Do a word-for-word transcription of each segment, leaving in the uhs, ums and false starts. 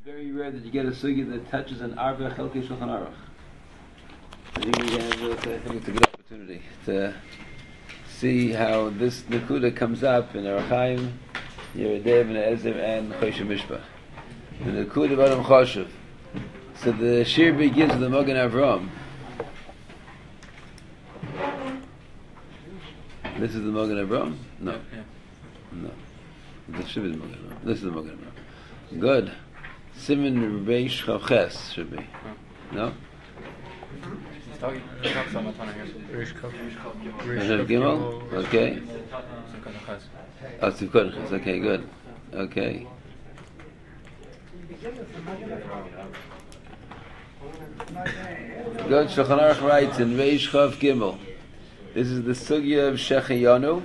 very rare that you get a sugya that touches an Arba Chelkei Shulchan Aruch. I think we have, uh, I think it's a good opportunity to see how this Nakuda comes up in Orach Chaim, Yeridei Ben Ezer, and Choshe Mishpach. The Nakuda of Adam Choshev. So the Shir begins with the Magen Avram. This is the Magen Avram? No. Yeah. No. This should be the Magen Avram. This is the Magen Avram. Good. Siman Reish Chavches should be. No? Reish Gimel? Okay. Oh, Sivkot Ches. Okay, good. Okay. Good. Shulchan Aruch writes in Reish Chav Gimel. This is the sugya of Shechayanu.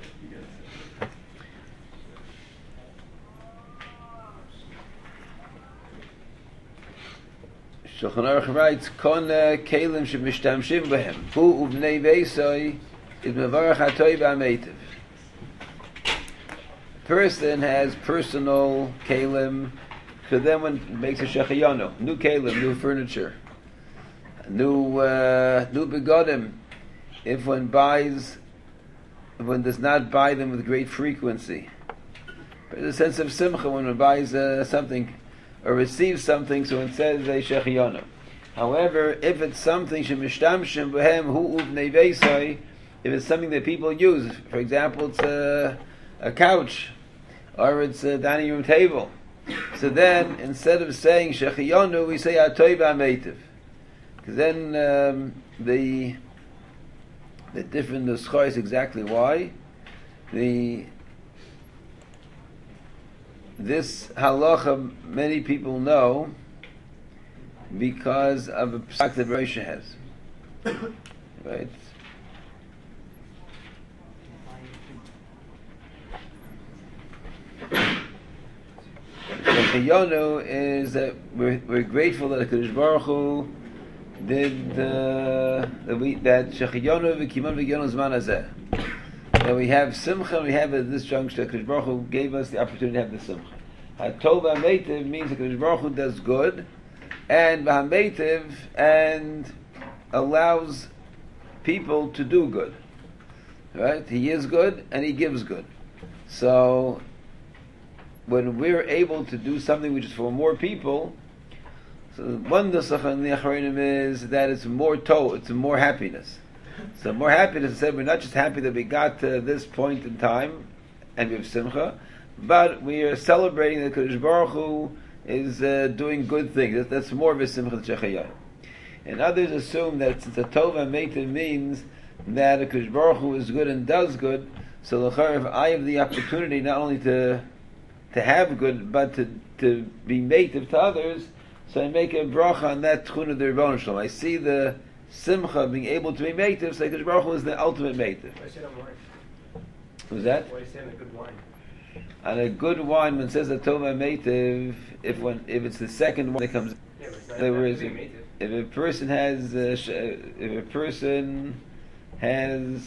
Shulchan Aruch writes, Kon kelim shemishtamshim b'hem, hu uvnei veisoi, is mevarach hatoi b'ameitiv. Person has personal kelim, for them when it makes a shechayanu, new kelim, new furniture, new uh, new begodim. If one buys, if one does not buy them with great frequency, there's a sense of simcha when one buys uh, something or receives something, so it says a shechiyanu. However, if it's something shemishtamshim b'hem hu uvnei veisai, if it's something that people use, for example, it's a, a couch or it's a dining room table, so then instead of saying shechiyanu, we say atoi b'ameitiv, because then um, the the different nuschah is exactly why the this halacha many people know because of a psak that Rosha has, right? Shechayanu is that we're, we're grateful that HaKadosh Baruch Hu did uh, that we that Shechayanu v'kiman v'gyanu zman hazeh. That we have simcha, we have at this juncture. HaKadosh Baruch Hu gave us the opportunity to have the simcha. Hatov v'hameitiv means HaKadosh Baruch Hu does good, and v'hameitiv and allows people to do good. Right? He is good and He gives good. So when we're able to do something which is for more people, so one nusach in the Achronim is that it's more to, it's more happiness. So more happiness, said we're not just happy that we got to this point in time and we have simcha, but we are celebrating that Kadosh Baruch Hu is uh, doing good things. That's, that's more of a simcha shechayah. And others assume that since a tova meita means that Kadosh Baruch Hu is good and does good, so if I have the opportunity not only to to have good, but to to be meitiv to others, so I make a bracha on that tchun of the Rebbeinu Shalom. I see the simcha being able to be meitiv, so HaKadosh Baruch Hu is the ultimate meitiv. Why say on wine? Who's that? Why say on a good wine? On a good wine, when it says a tova meitiv, if one, if it's the second one that comes, Yeah, but it's not there that is, to if, be meitiv. if a person has, uh, sh- if a person has,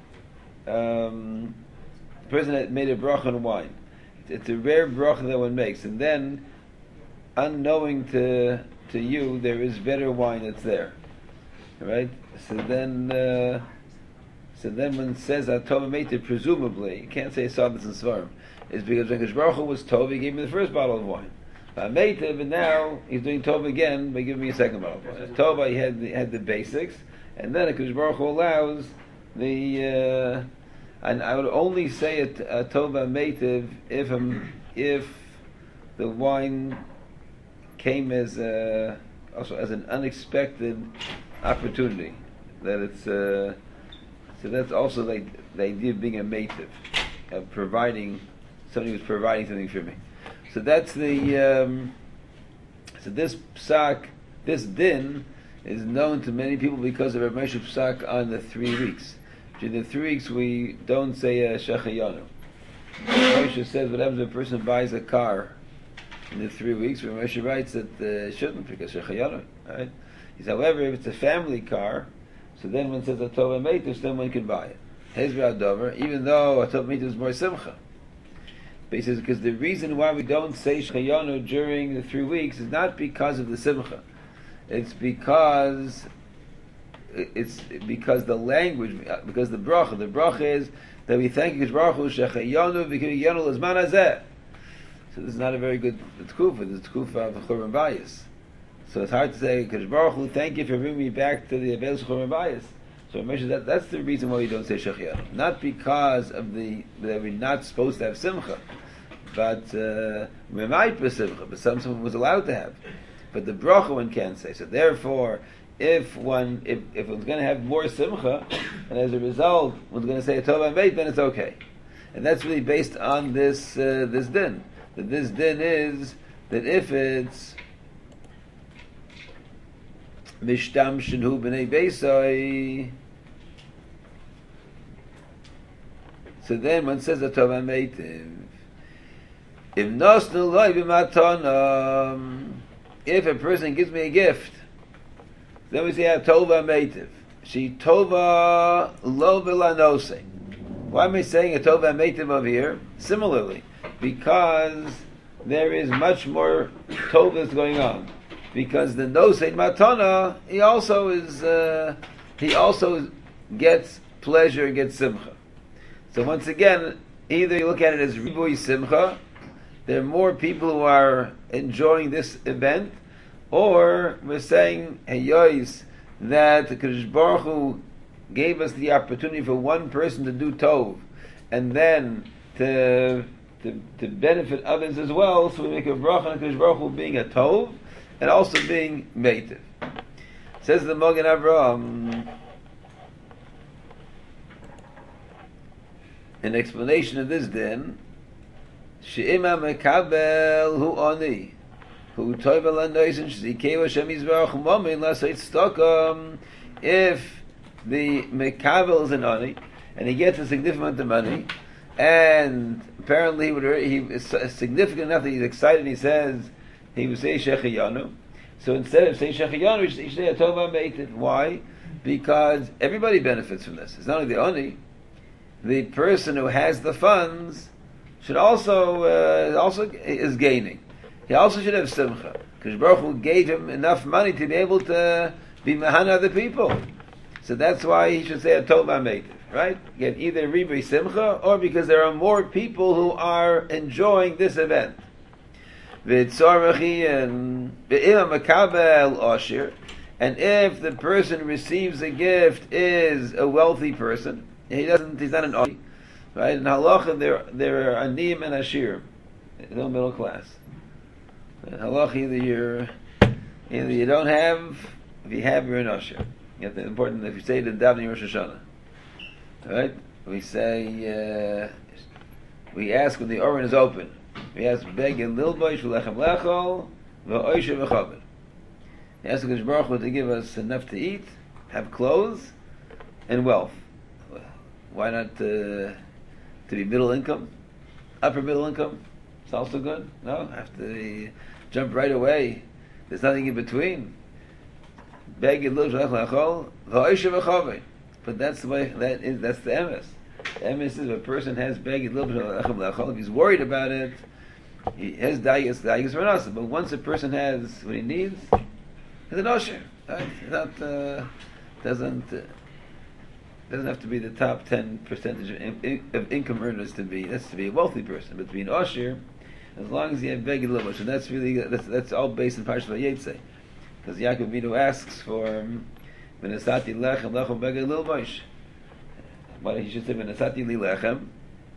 um, a person that made a bracha on wine, it's a rare bracha that one makes, and then unknowing to to you, there is better wine that's there, right? So then, uh, so then when it says Atov Meita, presumably you can't say Sabbath and Svarim, is because when Kadosh Baruch Hu was Tov, He gave me the first bottle of wine. Meita, but now He's doing Tov again by giving me a second bottle of wine. Tov, He had the, had the basics, and then Kadosh Baruch Hu allows the. Uh, and I would only say it a Tova Meita if um, if the wine came as a, also as an unexpected opportunity, that it's uh, so that's also like the idea of being a meitiv, of providing somebody who's providing something for me. So that's the um, so this psak, this din is known to many people because of Rav Moshe psak on the three weeks. In the three weeks we don't say a shechayanu. Moshe says what happens if a person buys a car in the three weeks, where Moshe writes that uh, shouldn't, because shechayanu, right? He says, however, if it's a family car, so then when it says a tova meitus, then one can buy it. Hezra Dover, even though a tova meitus is more simcha. But he says because the reason why we don't say Shechayanu during the three weeks is not because of the Simcha. It's because it's because the language, because the bracha. The bracha is that we thank you, Baruch Hu, Shechayanu v'kiyanu l'zman hazeh. So this is not a very good tkufa. This is tkufa of Churban Bayis. So it's hard to say, Baruch Hu, thank you for bringing me back to the Abelis Churban Bayis. So I mentioned that that's the reason why we don't say Shechayanu. Not because of the that we're not supposed to have Simcha, but uh, we might be Simcha, but some someone was allowed to have. But the bracha one can't say. So therefore, if one if, if one's going to have more Simcha, and as a result one's going to say a Tov HaMeit, then it's okay. And that's really based on this uh, this din. That this din is that if it's Mishtam Shinhu B'nei Beisai, so then one says a Tov HaMeitiv. If Nosnu Loi B'matana, if a person gives me a gift, then we say a Tov HaMeitiv. She Tova Lo V'lanose. Why am I saying a Tov HaMeitiv over here? Similarly, because there is much more tovas going on. Because the nosei matana, he also is, uh, he also gets pleasure, gets simcha. So once again, either you look at it as ribui simcha, there are more people who are enjoying this event, or we're saying heyois that the Kadosh Baruch Hu gave us the opportunity for one person to do tov, and then to To, to benefit others as well, so we make a bracha on Kadosh Baruch Hu being a tov and also being meitiv. Says the Magen Avraham, an explanation of this din, she'ima mekabel hu oni hu tov alanoisen shzikei Hashem yizbarach momin laseit stokam. If the mekabel is an oni and he gets a significant amount of money, and apparently he, would, he is significant enough that he's excited. He says he would say Shechayanu. So instead of saying Shechayanu, he should say a Tov HaMeitiv. Why? Because everybody benefits from this. It's not only the oni. The person who has the funds should also uh, also is gaining. He also should have simcha because Baruch Hu gave him enough money to be able to be mahan other people. So that's why he should say a Tov HaMeitiv. Right? Get either Ribui Simcha or because there are more people who are enjoying this event. And if the person receives a gift is a wealthy person, he doesn't. He's not an oni, right? In halacha, there there are anim and ashir, no middle class. In halacha, either you're either you don't have, if you have, you're an ashir. You have to, important if you say the davening Rosh Hashanah. Right? We say, uh, we ask when the oven is open. We ask, beg a little boy, shulechem lechol, v'oishe v'chaber. We ask the Kadosh Baruch Hu to give us enough to eat, have clothes, and wealth. Why not uh, to be middle income, upper middle income? It's also good. No, have to jump right away. There's nothing in between. Beg a little shulechem lechol, v'oishe v'chaber. But that's the way, that is, that's the emes. The emes is if a person has bagged a little bit of lechem lechol, if he's worried about it, he has da'igas, da'igas ranasa. But once a person has what he needs, he's an osher. Right? It's not, uh, doesn't, uh, doesn't have to be the top ten percentage of, in, of income earners to be, that's to be a wealthy person. But to be an osher, as long as you have bagged a little bit, and that's really, that's, that's all based on Parashat Vayetze. Because Yaakov Avinu asks for, um, V'nesati lechem lechem beged lil boish. Why he should say v'nesati li lechem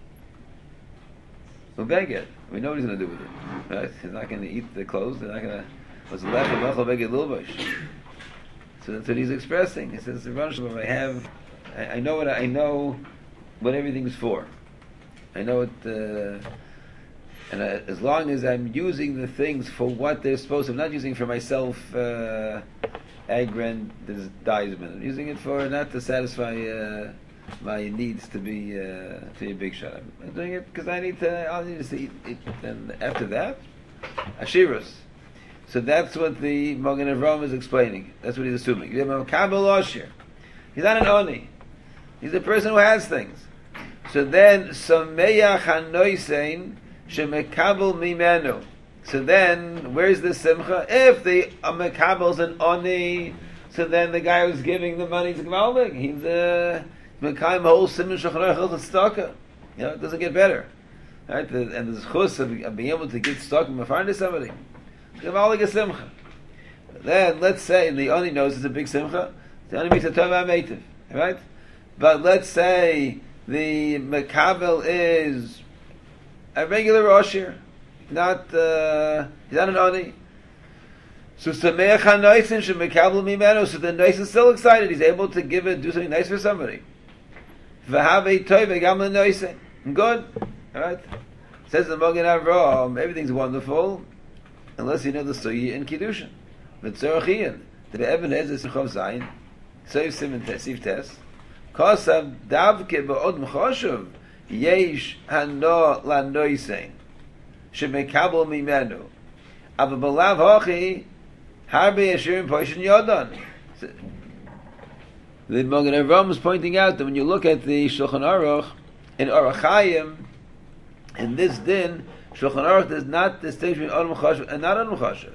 ubeged? We know what he's going to do with it. Right? He's not going to eat the clothes. They're not going to. What's lechem lechem beged lil boish? So that's what he's expressing. He says, "I have, I, I know what I, I know what everything's for. I know it, uh, and I, as long as I'm using the things for what they're supposed to, I'm not using it for myself." Uh, aggrandizement. I'm using it for not to satisfy uh, my needs to be uh, to be a big shot. I'm doing it because I need to. I'll need to eat, eat. And after that, ashirus. So that's what the Magen Avraham is explaining. That's what he's assuming. You have a kabel ashir. He's not an oni. He's a person who has things. So then, Sameya Chanoisein, shemekabel mimenu. So then, where's the simcha? If the uh, mekabel's an oni, so then the guy who's giving the money to Gvaldik, he's a mekayim whole simon shacharach tzedakah. You know, it doesn't get better, right? The, and the zchus of, of being able to get stuck in mafar to somebody, Gvaldik is simcha. Then let's say the oni knows it's a big simcha. The oni makes a tov meitiv, right? But let's say the mekabel is a regular roshir, not uh, he's not an oni. So sameach hanoisin shemekabel mimenu. So the nois is still excited. He's able to give it, do something nice for somebody. V'havei tov v'gam l'noisin. Good, all right. Says the Magen Avraham, everything's wonderful unless you know the suyi in kiddushin. But tzorochiyin, the Eben Ezer Sichov Zayin, Soif Simen Tesif Tes, Kosav Davke Ba'od Mchoshev, Yesh Hano Lanoisein, Shemekabel Mimenu, Ava Balav Hochi, Harbe Yeshirim Poshin Yodan. The Magen Avraham is pointing out that when you look at the Shulchan Aruch, in Orach Chaim, in this din, Shulchan Aruch does not distinguish between Adam Choshev and not Adam Choshev.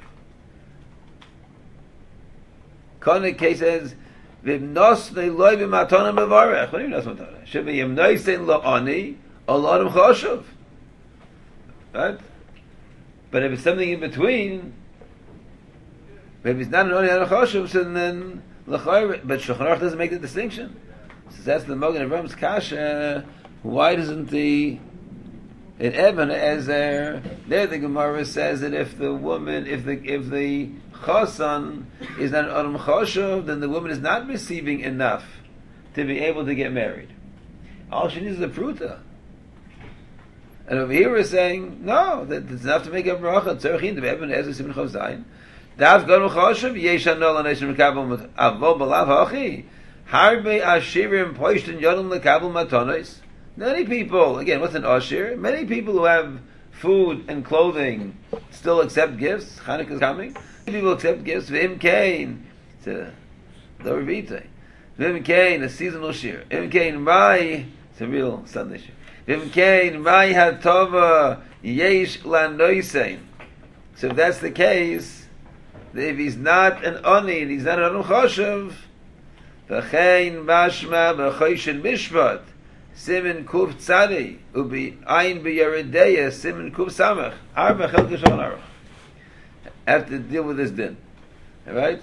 Konik says, "V'nos ne'loy b'matona mevarech." What do you mean nos matona? Should be yemnoisin la'ani or Adam Choshev, right? But if it's something in between, if it's not an oni Adam Choshev, so then l'chayr. But Shulchan Aruch doesn't make the distinction. So that's the Magen Avraham kasha. Why doesn't the in Eben Ezer there the Gemara says that if the woman, if the if the chasan is not an Adam Choshev, then the woman is not receiving enough to be able to get married. All she needs is a pruta. And over here we're saying no, that it's enough to make a bracha. Tzorchin the Eben Ezer Siman Chav Zayin. Dav Gadol Choshev Yeshan Nol Aneshim Mekabel Avo Balav Hachi Harbe Ashirim Poishtin Yodam Lekabel Matonos. Many people, again, what's an ashir? Many people who have food and clothing still accept gifts. Chanukah is coming. Many people accept gifts. V'im kain, it's a Dorvite. V'im kain, a seasonal shir. V'im kain mai, it's a real Sunday shir. V'im kain mai hatova yesh lanoisein. So if that's the case, if he's not an oni and he's not an Adam Choshev, v'chein mashma b'choishin mishpat. Simen Kuf Tzadi Ubi Ayin B'Yeredeya Simen Kuf Samach Arba Chelke Shulchan Aruch. Have to deal with this din, all right?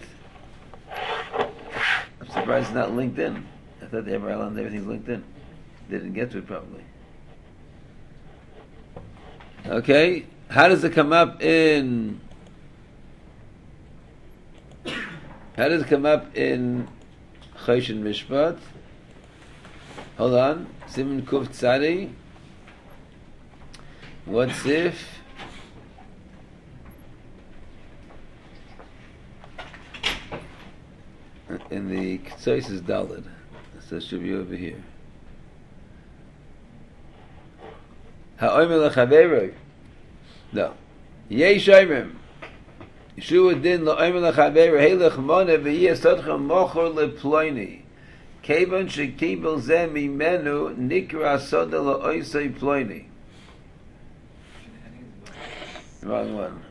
I'm surprised it's not linked in. I thought the Eber Island everything's linked in. They didn't get to it probably. Okay, how does it come up in? How does it come up in Choshen Mishpat? Hold on. Siman Kuf Tzadi. What's if? In the Ktsois is Daled. So it should be over here. Ha'omer l'chaveroi. No. Yesh oimrim. Yeshua din la'omer l'chaveroi. Hey l'chmona v'yeh sotchem mochor le'ploini. Kevan shekibel zeh mimenu nikra soda la'oisei ploini. Wrong one.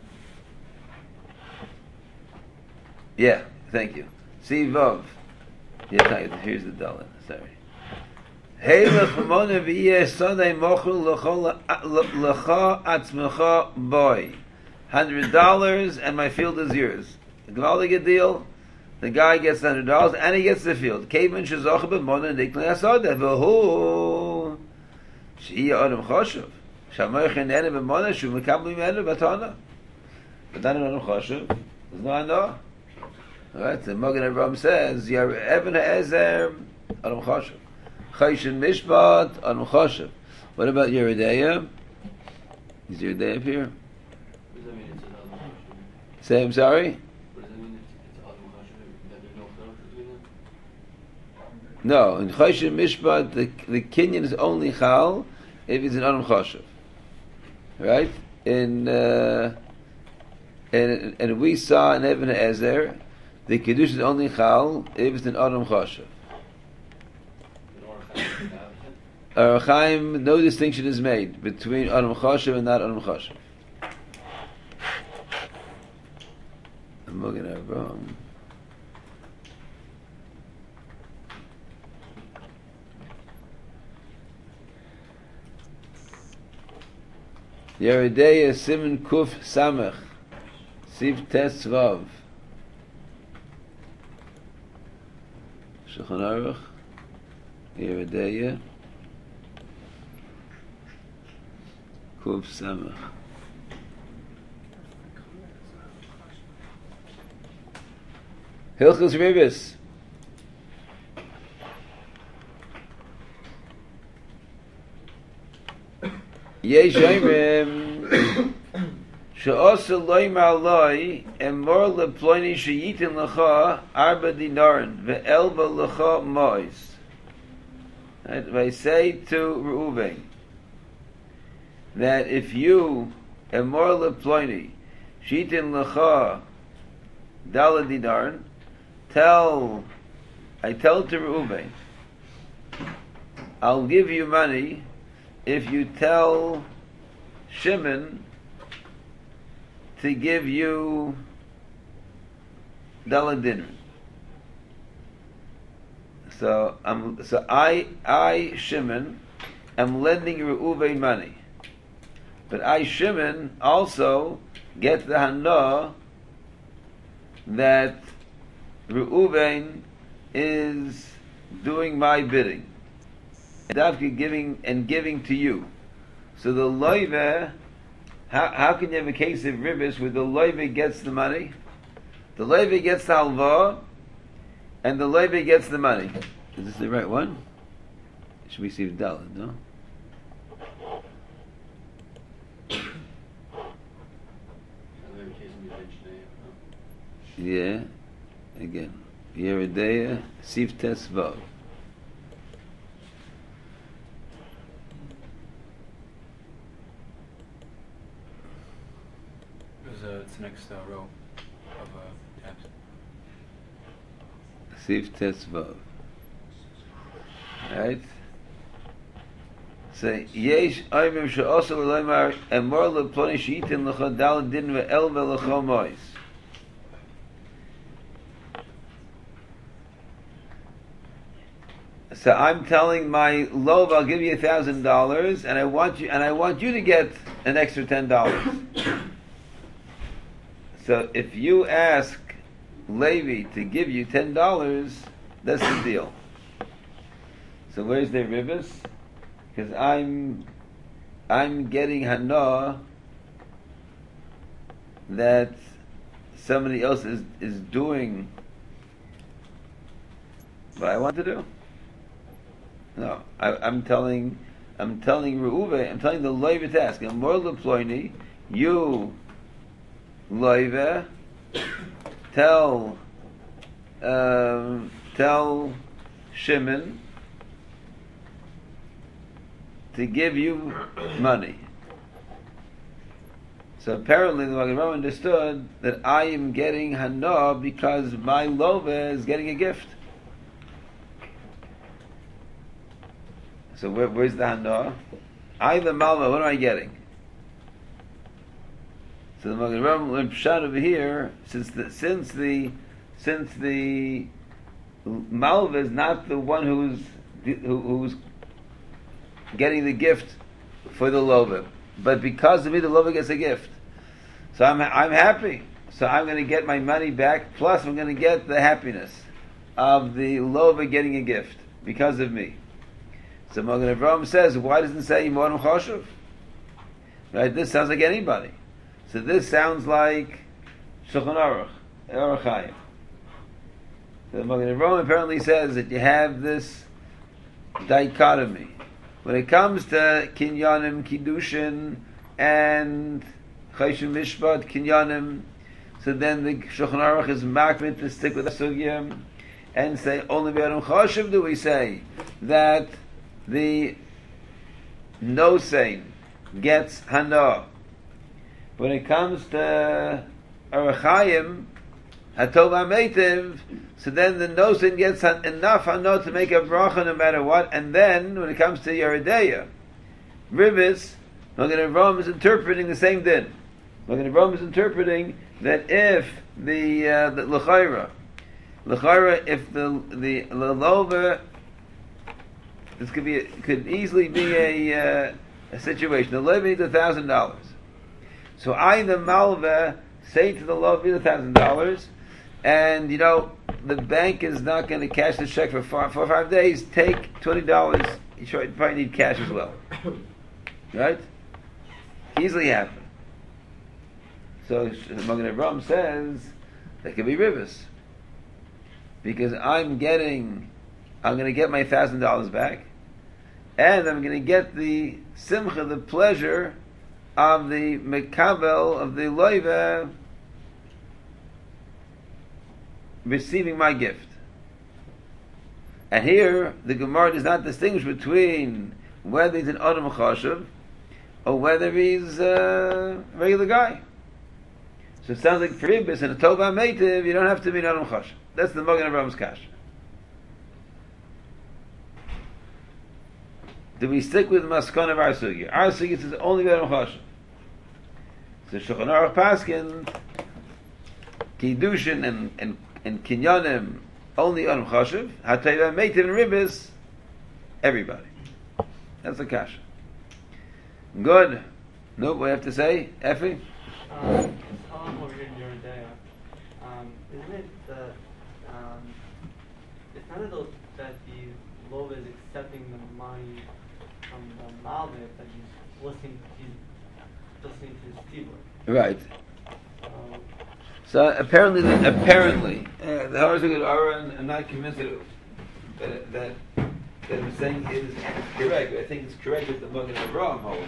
Yeah, thank you. See Vav. Yeah, here's the dollar. Sorry. Hey lechmona v'yeh soda mochel l'cha atzmecha boy. Hundred dollars and my field is yours. Gvaldig deal. The guy gets one hundred dollars and he gets the field. Kaven shezoch b'mona niknei asoda v'hu she'iyah adam choshev shamoich enene b'mona shu mekabel mimenu batana. But then adam choshev there's no anoah. All right, the Magen Avraham says Yer Eben Ezer adam choshev Choshen Mishpat adam choshev. What about Yeredeya? Is Yeredeya up here? Say I'm sorry. No, in Choshen Mishpat, the, the Kinyan is only Chal if it's an Adam Choshev. Right? In, uh, and, and we saw in Eben Ezer, the Kiddush is only Chal if it's an Adam Choshev. Or Chaim, no distinction is made between Adam Choshev and not Adam Choshev. I'm looking at Rome. Yeridei Simon Kuf Samech Siv Tes Vav Shulchan Aruch Yeridei Kuf Samech Hilchos Ribis Yesh Oimrim She'osa loymar loi Emor leploini sheyitin lecha Arba dinarin Ve'elba lecha mois. If I say to Reuven that if you Emor leploini sheyitin lecha Dala dinarin, tell I tell to Reuven I'll give you money if you tell Shimon to give you dollar dinner. So I'm so I I Shimon am lending Reuven money, but I Shimon also get the hana that Reuven is doing my bidding. Davka giving and giving to you. So the loive, how, how can you have a case of ribis where the loive gets the money, the loive gets the halva, and the loive gets the money? Is this the right one? Should we see the dalad? No. Yeah. Again, Yeridea Siv Tes Vav. Uh, it's the next uh, row of uh, tabs. Siv Tes Vav. Right? So, Yesh Oimim She'osa L'Loymar Emor L'Ploni She'itin L'cha Dal Din Ve'el Ve'lecha Mois. So I'm telling my love, I'll give you a thousand dollars, and I want you, and I want you to get an extra ten dollars. So if you ask Levi to give you ten dollars, that's the deal. So where's the ribis? Because I'm, I'm getting hana that somebody else is is doing what I want to do. No, I, I'm telling, I'm telling Reuven, I'm telling the Levi to ask. I'm more leploini, you, Levi, tell, um, tell Shimon to give you money. So apparently the Magen Avraham understood that I am getting hana because my Lova is getting a gift. So where, where's the hana? I the malva. What am I getting? So the Magen Avraham learned pshat over here. Since the since the since the malva is not the one who's who, who's getting the gift for the lova, but because of me, the lova gets a gift. So I'm I'm happy. So I'm going to get my money back. Plus, I'm going to get the happiness of the lova getting a gift because of me. So Magen Avraham says, why doesn't it say Yimorim Choshev? Right? This sounds like anybody. So this sounds like Shulchan Aruch, Orach Chaim. So Magen Avraham apparently says that you have this dichotomy. When it comes to Kinyanim, Kiddushin, and Chayshim Mishpat, Kinyanim, so then the Shulchan Aruch is makbid to stick with the Sugya and say, only Yimorim Choshev do we say that the no sain gets hana. When it comes to Orach Chaim, Hatova Meitiv, so then the nosin gets enough hanot to make a bracha no matter what, and then when it comes to Yeredeya, Ribis, Magen Avraham is interpreting the same din. Magen Avraham is interpreting that if the uh, the l'chayra, l'chayra, if the the lelova, this could be could easily be a uh, a situation. The lelova needs a thousand dollars, so I the malva say to the lelova, need a thousand dollars. And, you know, the bank is not going to cash the check for four, four or five days. Take twenty dollars. You sure, you probably need cash as well. Right? Easily happen. So, Magen Avraham says, there could be rivers. Because I'm getting, I'm going to get my one thousand dollars back. And I'm going to get the simcha, the pleasure of the mekabel, of the loiva, receiving my gift. And here, the Gemara does not distinguish between whether he's an Adam Chashav or whether he's a regular guy. So it sounds like for Ribis and a Tova Meitiv, you don't have to be an Adam Chashav. That's the Magen Avraham Kash. Do we stick with Maskon of our Sugi? Our Sugi says only Adam Chashav. So Shulchan Aruch Paskin, Kiddushin and, and in Kinyanim, only on Chashiv, Hatayva Meitiv and Ribis, everybody. That's the kasha. Good. No, what do you have to say, Effie? Um, it's Tom over here in Yeridea. Um, isn't it that um, it's not that that the Lova is accepting the money from the Malvik, that he's listening, he's listening to his Tibur. Right. Um, So apparently, apparently, uh, the Harzagad Aron, I'm not convinced that, that, that, that I'm saying is correct. I think it's correct with the Magen Avraham holds.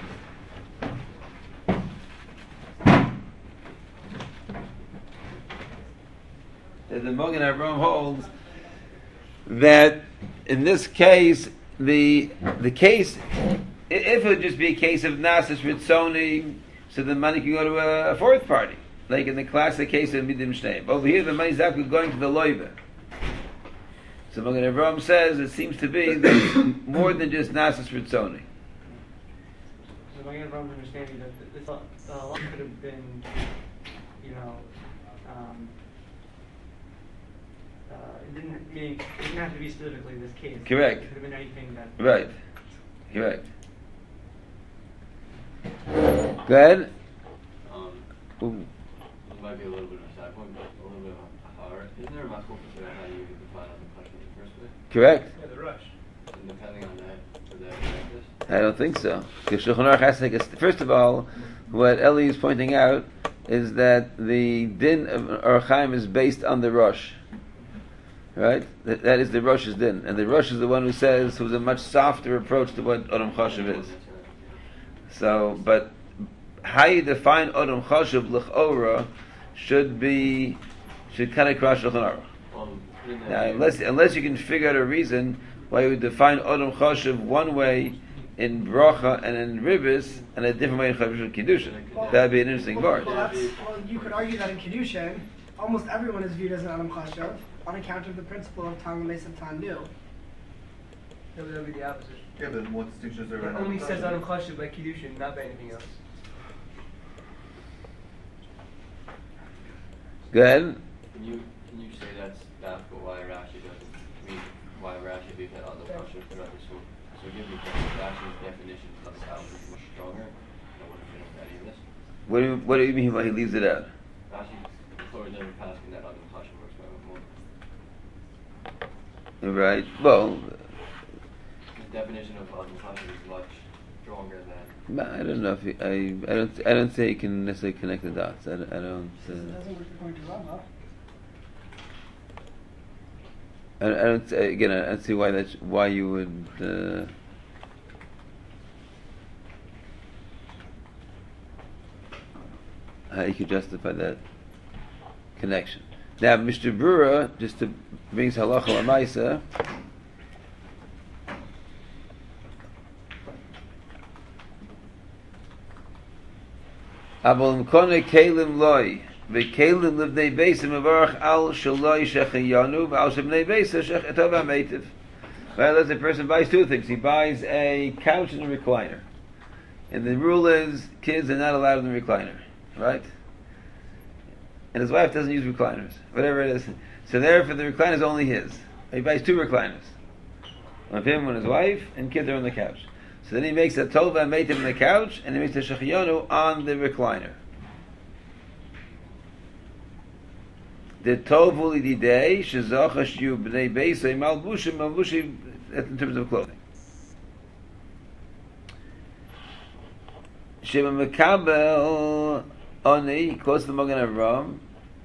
That the Magen Avraham holds that in this case, the the case, if it would just be a case of Nasis Ritzoni, so the money can go to a, a fourth party. Like in the classic case of Midim Shteim. Over here, the money is actually going to the loiva. So Magen Avraham says it seems to be that it's more than just Nasis Ritzoni. So Magen Avraham understanding that this uh, law could have been, you know, um, uh, it didn't mean it didn't have to be specifically this case. Correct. It could have been anything that. Right. Correct. Go ahead. Um, Ooh. This might be a little bit of a side point, but a little bit of a hard. Isn't there a maskul for how you define on the question in the first place? Correct. Yeah, the rush. And depending on that, would that affect this? I don't think so. Because Shulchan Aruch has to take a st- First of all, what Eli is pointing out is that the din of Orach Chaim is based on the Rosh. Right? That, that is the Rosh's din. And the Rosh is the one who says, who's a much softer approach to what Odom Choshev is. So, but how you define Odom Choshev l'chora should be, should kind of cross Shulchan Aruch. Um, in that Now, view- unless, unless you can figure out a reason why you would define Odom Choshev one way in Bracha and in Ribis, and a different way in Chavish Kiddushin. Well, That'd be an interesting well, part. Well, that's, well, you could argue that in Kiddushin, almost everyone is viewed as an Adam Chashav on account of the principle of Tang Mesav Tandu. That would be the opposite. Yeah, but what distinction is there? It around only Adam says Chashav? Adam Chashav by Kiddushin, not by anything else. Go ahead. Can you can you say that's that's why Rashi doesn't read why Rashi leaves that other question throughout the so so give me Rashi's definition of the Talmud is much stronger. I would have been that either. What do you, what do you mean by he leaves it out? Rashi Torah never passing that other Chashav works by more. Right. Well, His definition of other Chashav is much stronger than. I don't know if he, I I don't I don't say you can necessarily connect the dots. I, don't- I don't. It Uh, doesn't work according to Rambam. I, I don't again. I don't see why that why you would. Uh, how you could justify that connection. Now, Mister Brura, just to bring halacha l'maisa. Aval imkone kelim loy. V'kelim livnei beisim mevarach al shaloi shechayanu v'al shebnei beisa shech etov ha'meitiv. Well, let's say a person buys two things. He buys a couch and a recliner. And the rule is kids are not allowed in the recliner. Right? And his wife doesn't use recliners. Whatever it is. So therefore the recliner is only his. He buys two recliners. One of him and his wife, and kids are on the couch. So then he makes a tova meitiv on the couch, and he makes a shechiyonu on the recliner. The tovu lididei shezocha shiu b'nei beisay malbushim malbushim in terms of clothing. Shema mekabel oni close to the Magen Avraham.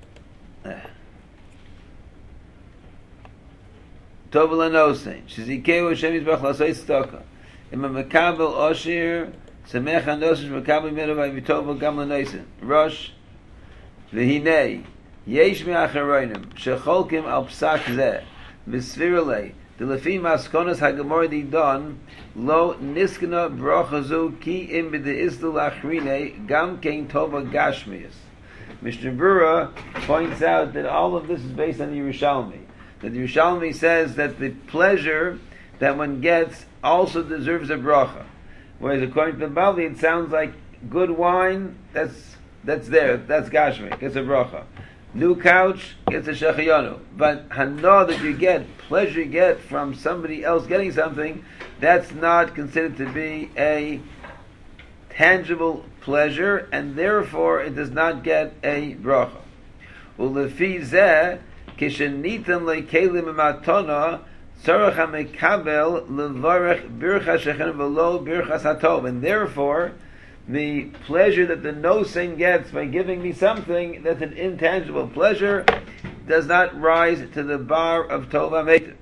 Tov l'nosein shezikeu Hashem yizbach l'asay tzedakah. Im mekabel oshir semech hanosein mekabel menu v'yitov gam l'nosein. Rosh v'hinei yesh me'acharonim shecholkim al psak zeh v'svirulei d'lefi maskonas hagemor didon lo niskana bracha ki im b'de'islu lachrine gam kein tova gashmius. Mishnah Berurah points out that all of this is based on the Yerushalmi. That the Yerushalmi says that the pleasure that one gets also deserves a bracha. Whereas according to the Bali, it sounds like good wine, that's that's there, that's gashmi, gets a bracha. New couch gets a shechiyanu. But hana that you get, pleasure you get from somebody else getting something, that's not considered to be a tangible pleasure, and therefore it does not get a bracha. Ulefi zeh Kishenitan lekelim matona tzarach hamekabel levarech bircha shechem v'lo birchas hatov, and therefore the pleasure that the nosein gets by giving me something that's an intangible pleasure does not rise to the bar of tov ha'meitiv.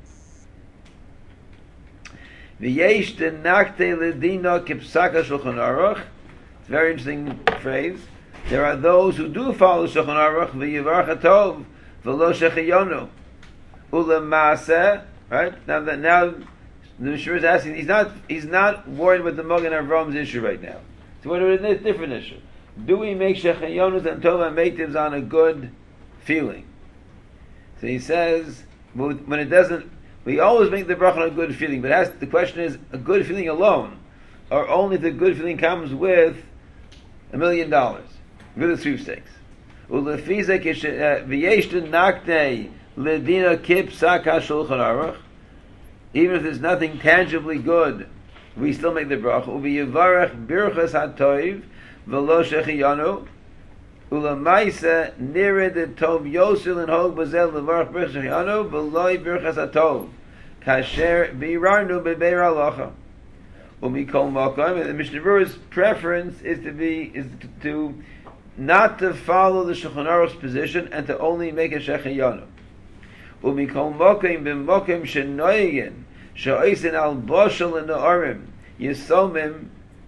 V'yesh denakte ledino kipsaka shulchan aruch. It's a very interesting phrase. There are those who do follow shulchan aruch v'yivarach hatov v'lo shechiyonu ulemase. Right now, that now the Mishra is asking. He's not. He's not worried with the Magen Avram's issue right now. So what is a different issue? Do we make shechiyonus and tova meitivs on a good feeling? So he says when it doesn't. We always make the bracha on a good feeling, but as the question is a good feeling alone, or only if the good feeling comes with a million dollars, with the sweepstakes. Ulefizek v'yeshten naknei ledina kip saka shulchan aruch. Even if there's nothing tangibly good, we still make the bracha. Uviyivarech birchas hatoiv v'lo shechiyanu ulamaisa nirid tov yosil and hog bazel levarech birchas shechiyanu v'loi birchas hatov kasher birarnu bebeir halacha. Umikol makom. The Mishnah Berurah's preference is to be is to, to not to follow the Shulchan Aruch's position and to only make a shechiyanu. Umikol makom b'makom shenoyegen she'oisen al boshel in the arim yisomim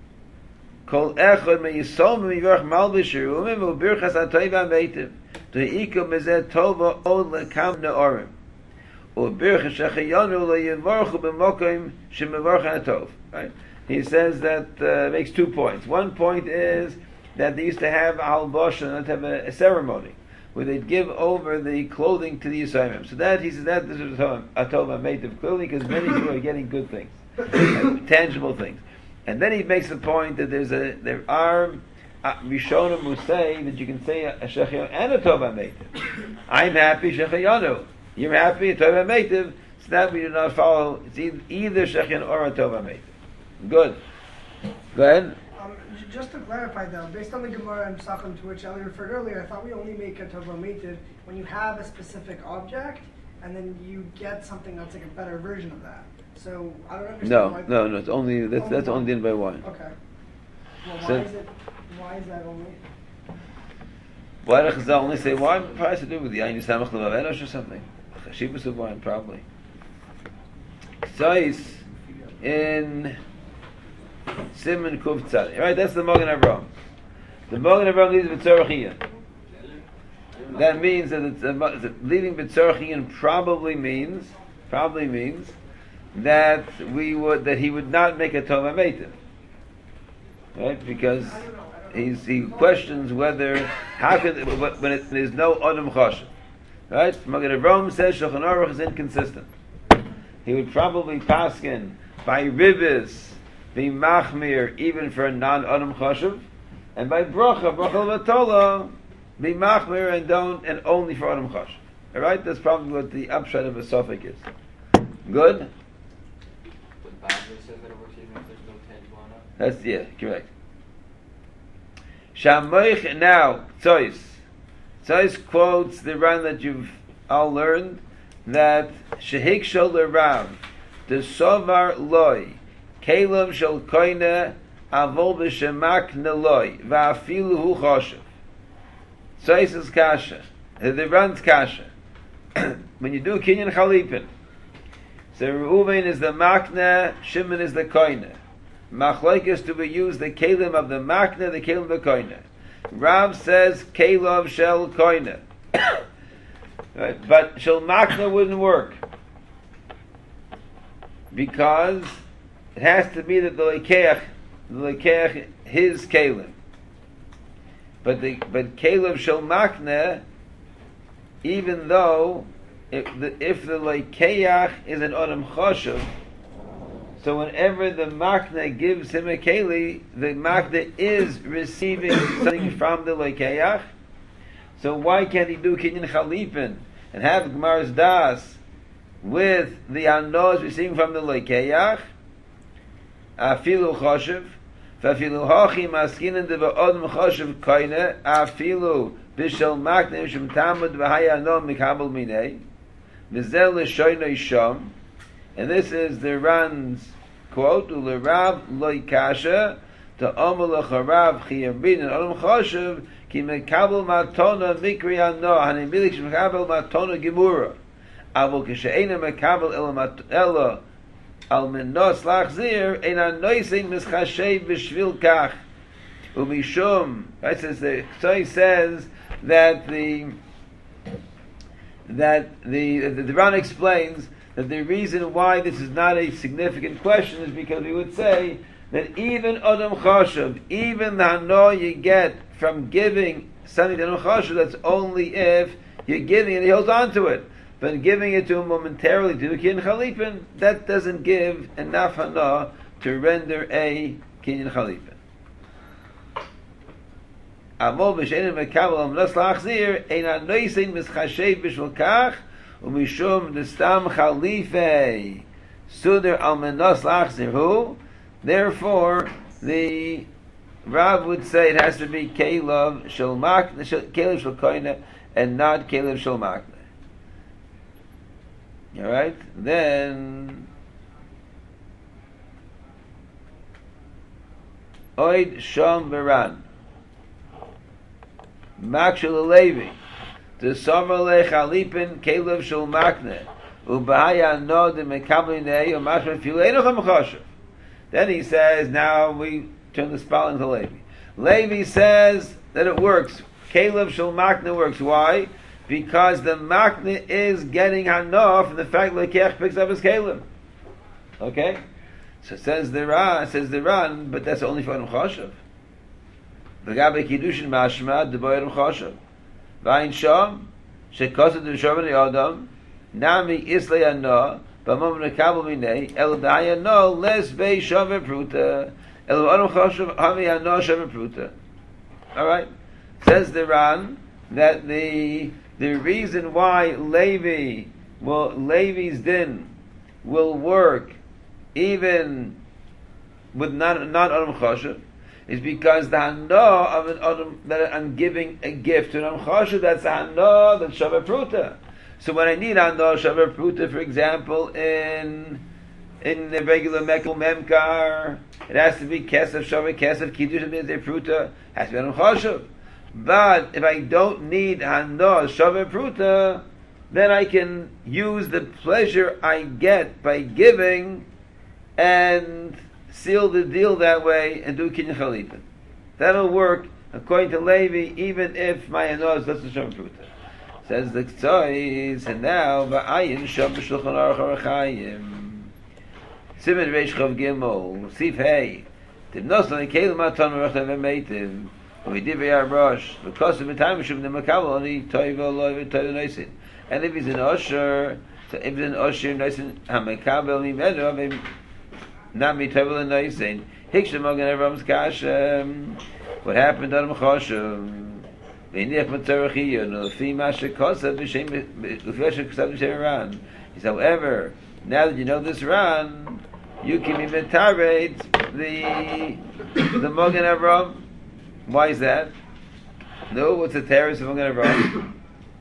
kol echad me yisomim yivarch malbish yerumim u'birchas hatoiv ha'meitiv to'ikom mezeh tova od lekam ne'arim u'birchas shechiyanu lo yivarchu b'makom she'mevarch hatov. Right? He says that uh, makes two points. One point is that they used to have al boshel and have a, a ceremony where they'd give over the clothing to the Yisraelim. So that, he says, that this is a tova meitiv clearly, because many people are getting good things, tangible things. And then he makes the point that there's a there are uh, Rishonim who say that you can say a, a shechiyonu and a tova meitiv. I'm happy, shechiyonu. You're happy, a tova meitiv. So that we do not follow. It's either, either shechiyonu or a tova meitiv. Good. Go ahead. Um, j- just to clarify though, based on the Gemara and Psachim to which Eli referred earlier, I thought we only make a tova meitiv when you have a specific object and then you get something that's like a better version of that. So I don't understand No, why no, no. It's only that's Only that's one. only done by one. Okay. Well, why So- is it? Why is that only? Why does Chazal only say wine? Probably has to do with the Ayin Samach Levavedosh or something. Chashivus of wine, probably. Sais in Simon Kuf Tzadi. Right, that's the Magen Avraham. The Magen Avraham leaves B'tzorachiyah. That means that it's a, that leaving B'tzorachiyah probably means probably means that we would that he would not make a tova meitiv. Right, because I don't know. I don't he's, he questions whether how could when it, there's no Adam Choshev, right? Magen Avraham says Shulchan Aruch is inconsistent. He would probably paskin by ribis be machmir even for a non-Adam Choshev, and by bracha bracha v'tola be machmir and don't and only for Adam Choshev. All right, that's probably what the upshot of a suffix is. Good. But Bavli says that it works even if there's no tangible on it. That's yeah, correct. Shamoich now Tzois. Tzois quotes the Ran that you've all learned that Shehik Shol Rav the Sovar Loi Kalem Shel Koine Avol B'Shemak Neloi Va'afilu Hu Choshev. Tzois is kasha. The Ran's kasha. When you do Kinyan Chalipin, so Reuven is the Makna, Shimon is the Koine. Machlokes to be used the Kalim of the Makna, the Kalim of the Koine. Rav says Kalov Shel Koine. Right? But Shel Makna wouldn't work. Because it has to be that the Lekeach, the Lekeach, his Kalim. But the but Kalov Shel Makna, even though if the, if the Lekeach is an Adam Choshev, so whenever the Makna gives him a Keli, the Makna is receiving something from the Lekeach. So why can't he do Kinyan Chalipin and have Gemara's Das with the Anos receiving from the Lekeach? Afilu Choshev, Fafilu Hachi Maskinin de Ba'odem Choshev Koine, Afilu Bishel Makna Mishum Tamud V'Haya No Mikabel Minei, Vizel L'Shoino Yisham. And this is the Ran's quote, U'lerav loy kasha, ta'omu l'charav chiyabin and Adam Choshev, ki mekabel matona mikri ano, hani milik shmekabel matona gemura. Avo k'she'ena mekabel ela al menos lachzir, eina noisein mischashev b'shvil kach. U'mishum, right, says the, so he says that the, that the, the, the Ran explains that the reason why this is not a significant question is because we would say that even Adam Choshev, even the Hano you get from giving something to Adam Choshev, that's only if you're giving it and he holds on to it. But giving it to him momentarily to do Kinyan Chalipin, that doesn't give enough Hano to render a Kinyan Chalipin. Amol b'shenim mekabel am nos lachzir, eina noisin mischashev b'shul kach, Umishum destam chalife suder al menos lachzir hu. Therefore, the Rav would say it has to be Kalov shel makne, Kalov shel koine, and not Kalov shel makne. All right. Then oid shom veran makshel levi. The Samalech Alipin Kalov Shul Makne Ubahaya No the Mekabline Umashman Fileinocham Choshev. Then he says, now we turn the spelling to Levi. Levi says that it works. Kalov Shul Makne works. Why? Because the Makne is getting Hanoah from the fact that Lekech picks up his Kalov. Okay? So says the Ran, says the Ran, but that's only for Adam Choshev. V'gabe Kiddushin Mashma D'boy Adam Choshev. Vayin sham shekosed d'shavani adam nami islay ano b'mom nekabel minei el da'ay ano les bei shaver pruta el adam choshev havi ano shaver pruta. All right, says the Ran that the the reason why Levi will Levi's din will work even with not not adam choshev is because the hana of an adam that I'm giving a gift to an adam choshev, that's a hana that's shaver pruta. So when I need hana shaver pruta, for example, in in the regular mekel memkar, it has to be kesef shaver kesef kiddush means a pruta has to be adam choshev. But if I don't need hana shaver pruta, then I can use the pleasure I get by giving and seal the deal that way and do Kinyan Chalipin. That'll work according to Levi, even if my Hanoah is less than Shem Pruta. Says the Ktsois, and now Va'ayin Shom B'Shulchan Aruch Arachayim Simen Reish Chav Gimel Sif Hey Timnos L'Nekeil Matan Merach Levem Meitiv We did v'yar rosh because of the time shum the makabel only toivel loy v'toivel noisin. And if he's an usher, so if he's an usher noisin hamakabel mimenu avim not me toivel noisin. Hikshem magen Avram's kasha. What happened on Mechoshem? V'iniach matzarachiyo no lefi masha kosav b'shem lefi masha kosav b'shem Ran. He said, however, now that you know this Ran, you can be metaret the the Magen Avram. Why is that? No, what's the terrace of Magen Avram?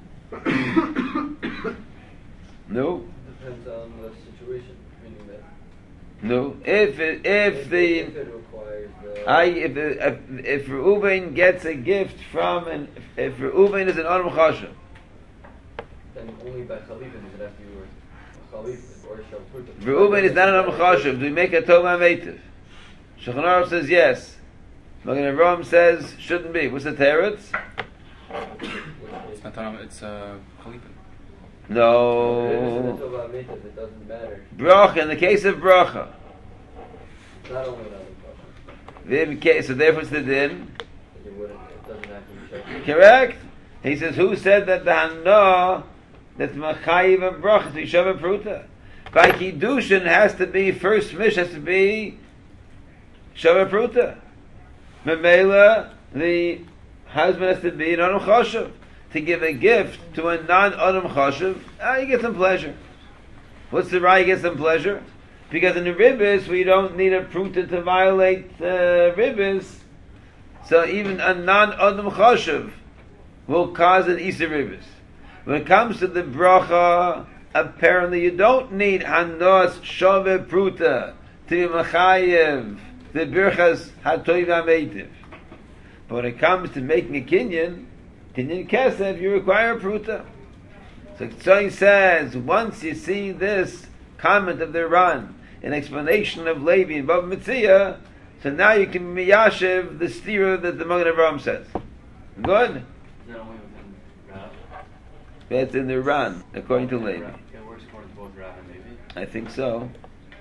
No. Depends on the situation, meaning that. No. If it, if, If, the if it requires the. I if the, if, if Reuben gets a gift from and if Reuben is an Adam Chashem, Then only by Chalipin does it have to be a Chalipin or a Shalpruta. Reuben is not an Adam Chashem. Do we make a Tova Meitiv? Shulchan Aruch says yes. Magen Avram says shouldn't be. What's the teretz? It's not Tanam, it's uh, Chalipin. No. It doesn't matter. Bracha, in the case of bracha. It's not only another Vim, so therefore it's the din. It wouldn't. It doesn't have to be checked. Correct? He says, who said that the Hana, that's Machayiv and bracha, to Yishava Pruta? By Kiddushin has to be, first mish has to be Shava Pruta. Memela, the husband has to be an Adam Chashav. To give a gift to a non-Adam Chashav, ah, you get some pleasure. What's the right? You get some pleasure? Because in the ribbis, we don't need a pruta to violate uh, ribbis. So even a non-Adam Chashav will cause an Isa ribbis. When it comes to the bracha, apparently you don't need Hanos Shove Pruta to be Machayev, the Birchas HaToiv HaMeitiv. But when it comes to making a kinyan, kinyan kesef, you require a pruta. So Ktsoy says, once you see this comment of the Ran, an explanation of Levi and Bava Metzia, so now you can miyashiv the stira that the Magen Avram says. Good? Is that only within Rav? That's in the Ran, according to Levi. Rav- It works according to both Rav and Levi. I think so.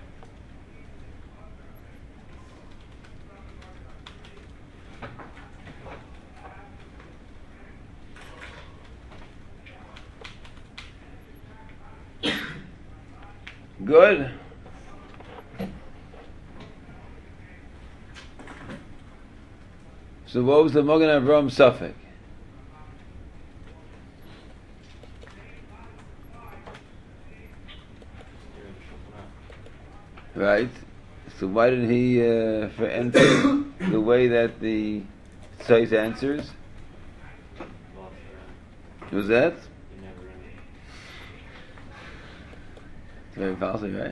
Good. So what was the Magen Avram suffix? Right. So why didn't he uh, for answer the way that the Tzais answers? Lost Rav. Was that? He never ran. It's very falsely, right?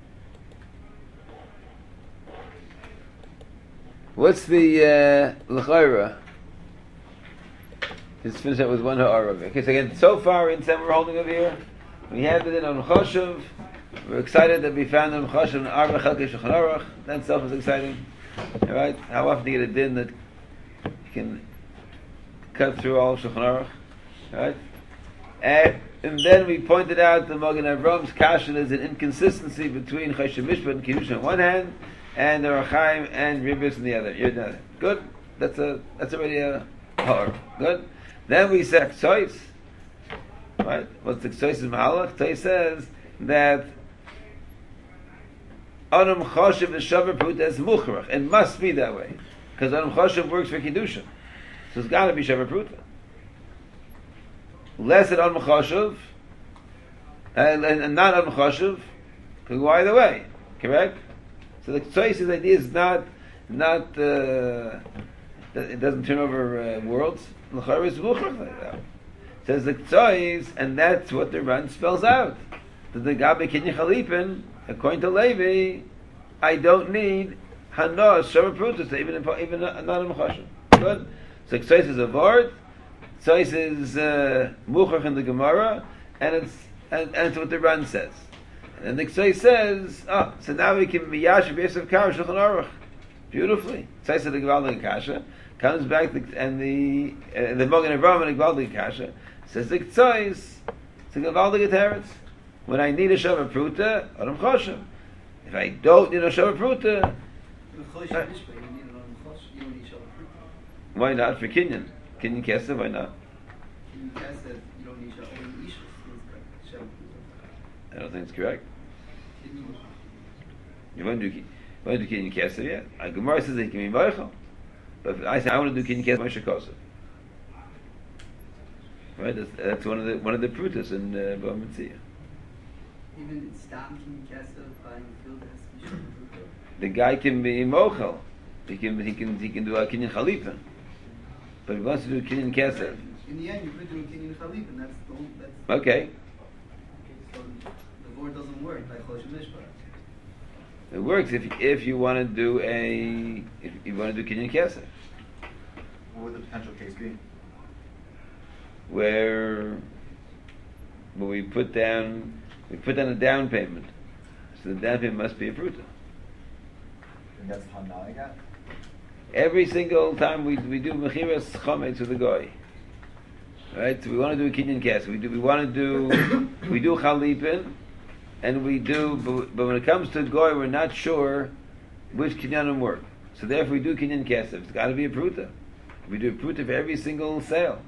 What's the uh, l'chayra? Let's finish up with one ha'ara. Okay, so again, so far in Sem we're holding over here. We have it in on Choshev. We're excited that we found on Choshev and Arba Chalkei Shulchan Aruch. That itself is exciting. All right, how often do you get a din that you can cut through all of Shulchan Aruch? All right, and, and then we pointed out the Magen Avram's kasha is an inconsistency between Choshev Mishpat and Kiddushin on one hand, and the Rachaim and Ribis on the other. You're done. Good. That's a that's already a ha'ar. Good. Then we said Ktsois. Right? What's the Ktsois' Mahalach? Ktsois says that Adam Choshev is Shavar Pruta as Mucharach. It must be that way. Because Adam Choshev works for Kiddushin. So it's got to be Shavar Pruta. Less than Adam Choshev, and, and, and not Adam Choshev, could go either way. Correct? So the Ktsois' idea is not, not uh, it doesn't turn over uh, worlds. L'chayr is Mucharach like that. Says the Ktsois, and that's what the Ran spells out. That the Gabe Kinyan Chalipin, according to Levi, I don't need Hanos Shavar Prutas, even in, even not in Choshev. Good. So Ktsois is a word. Ktsois is uh, Mucharach in the Gemara, and it's and, and it's what the Ran says. And the Ktsois says, oh, so now we can miyash b'yosef kar Shulchan Aruch beautifully. Ktsois of the Gvaldik Kasha comes back to, and the uh, the Magen Avram and the Gvaldik Kasha says the Ktsois, it's a Gvaldik Teretz. When I need a Shavar Pruta, Adam Choshev. If I don't need a Shavar Pruta, Why not? For Kinyan. Kinyan Kesef, why not? Kinyan Kesef, you don't need your own Ishus. I don't think it's correct. Kinyan. You want to do, you want to do Kinyan Kesef, yeah. A Gemara says it can be Moichel. But if I say I want to do Kinyan Kesef, Moshe Kosef. Right? That's, that's one of the one of the prutas in uh, Bava Metzia. Even Stam Kinyan Kesef, buying the field has to be Pruta. The guy can be Mochel. He can he can he can do a Kinyan Chalifa. But if he wants to do Kinyan Kesef. In the end, you put through Kinyan Chalip, and that's the whole, that's Okay. so the board doesn't work like Chosh Mishpah. It works if if you want to do a if you want to do Kinyan Kesef. What would the potential case be? Where where we put down we put down a down payment. So the down payment must be a pruta. And that's Hanai again? Every single time we we do mechiras chometz with the goy, right? So we want to do a kinyan kes. We do we want to do we do chalipin, and we do. But, but when it comes to goy, we're not sure which kinyanim work. So therefore, we do kinyan kes. It's got to be a pruta. We do a pruta for every single sale,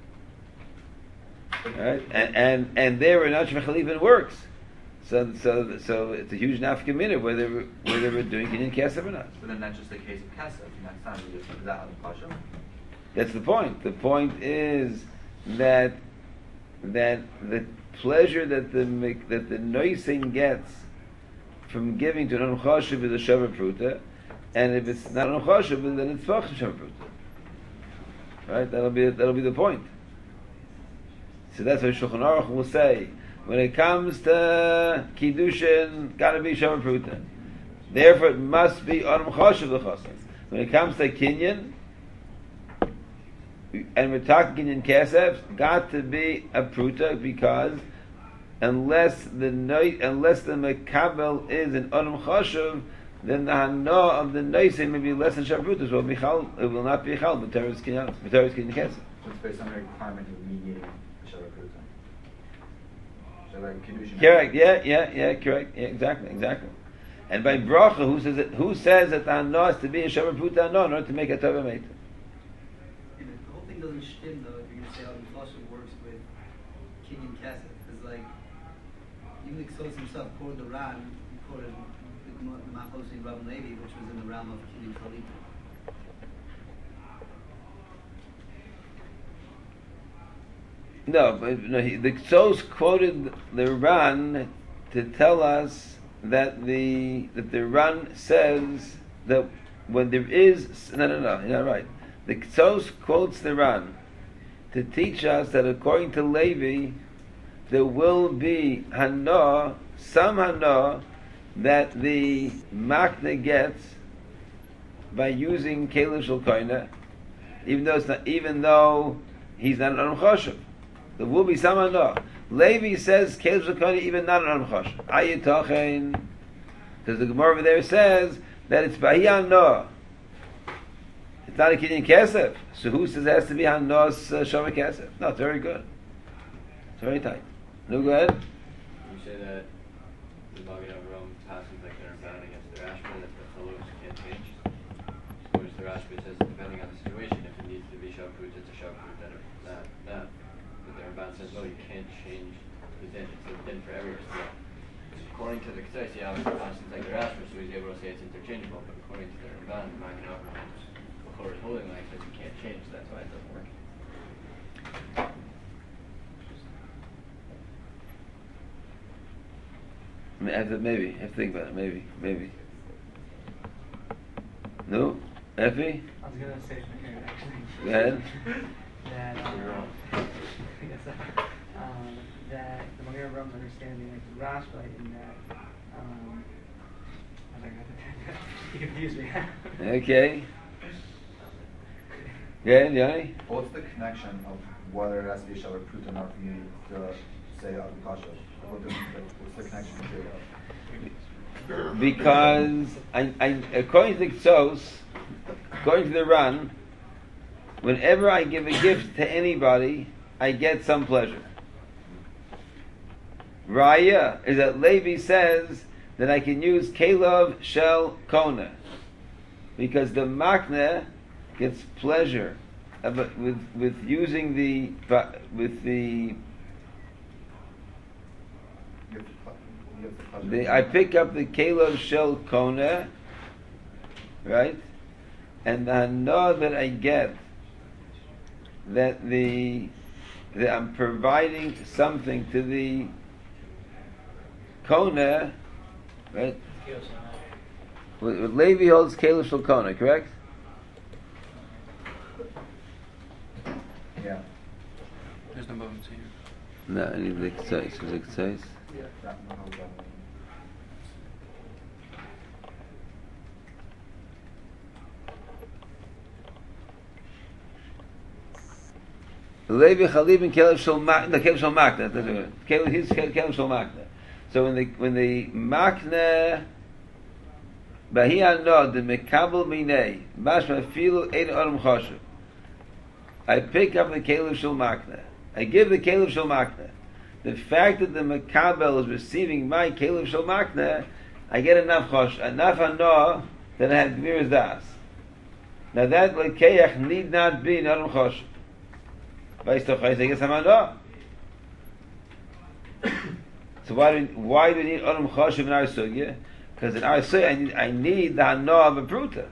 right? And and and there we're not sure chalipin works. So so so it's a huge nafkamina whether whether we're doing kinyan kesef or not. But then that's just the case of Kesef. Next time we just is that on the Pasha? That's the point. The point is that that the pleasure that the that the noisin gets from giving to an chashuv is a shavar pruta, and if it's not an chashuv, then it's vach shavar pruta. Right? That'll be that'll be the point. So that's what Shulchan Aruch will say. When it comes to Kiddushin, gotta be Shavar Pruta. Therefore, it must be Adam Choshev L'Chosim. When it comes to Kinyan, and we're talking Kinyan Kesef, got to be a Pruta because unless the unless the Mekabel is an Adam Choshev, then the Hana of the Noisim may be less than Shavar Pruta. So it will not be Chal, but Teres Kinyan Kesef. So it's based on the requirement of mediating Shavar Pruta. Like correct. Yeah, yeah, yeah. Correct. Yeah, exactly, exactly. And by bracha, who says it? Who says that the hana is to be a shavar pruta hana in order to make a tova meita? The whole thing doesn't stim though if you're going to say how the Choshev works with Kinyan Kesef. Because like even the Ksos himself quoted the Ran, he quoted the Machosi Rabban Levi, which was in the realm of Kinyan Chalip. No, but no, he, the Ksos quoted the Ran to tell us that the that the Ran says that when there is no no no you're not right. The Ksos quotes the Ran to teach us that according to Levi there will be hana, some hana that the makna gets by using kelev shel koina, even though it's not, even though he's not an Adam Choshev. There will be some hana. Levi says kelev shel koina even not an Adam Choshev. Ayitochen, because the Gemara over there says that it's bahi hana. It's not a kinyan kesef. So who says it has to be hana's uh, shavar kesef? No, it's very good. It's very tight. No, go ahead. You say that the Magen Avraham passes like they're bound against the Rashba, that the Chalos can't change. Whereas the Rashba says, depending on the situation, if it needs to be Shavkut, it's a Shavkut, that or that, that. But the Ramban says, no, you can't change the din. It's a din for every still. According to the Ketzai, he obviously passes like the Rashba, so he's able to say it's interchangeable. But according to the Ramban, the Magen Avraham is holding like this, you can't change. That's why it doesn't work. I have to, maybe. I have to think about it. Maybe. Maybe. No? Effie? I was gonna say something here actually. Go ahead. that um, I guess that, um, that the Magen Avraham understanding like the Rashba in that um, I was like, you confused me. Okay. Go ahead, Yanni. What's the connection of whether it has to be a Shavar Pruta or not for you to say Abu Kasha? What the, what's the connection to it? Because I, I, according to the Ksos, according to the Ran, whenever I give a gift to anybody, I get some pleasure. Raya is that Levi says that I can use Kelev Shel Kona, because the Makna gets pleasure about, with with using the with the You have to ple- you have to pleasure the the I owner. pick up the kelo shel kona, right, and the hana that I get, that the that I'm providing something to the kona, right? With, with Levi holds kelo shel kona, correct? Yeah. There's no moment here. No, I need the exercise. Who's exercise? That one holds that. Levi Chalib and Kelev Shel Makna. The Kelev Shel Makna. That's it. Kelev, he's Kelev Shel Makna. So when the when the Makna Bahi Anod the Mekabel Minei Mashma Filu Ein Olam Choshev. I pick up the Kelev Shel Makna. I give the Kelev Shel Makna. The fact that the Mekabel is receiving my Kelev Shel Makna, I get enough chosh, enough Hano that I have Gemiras Das. Now that Lekeach need not be in Olam Choshev. So why do why do we need Olam Choshev in our sugya? Because in our sugya I need I need the hana of a pruta.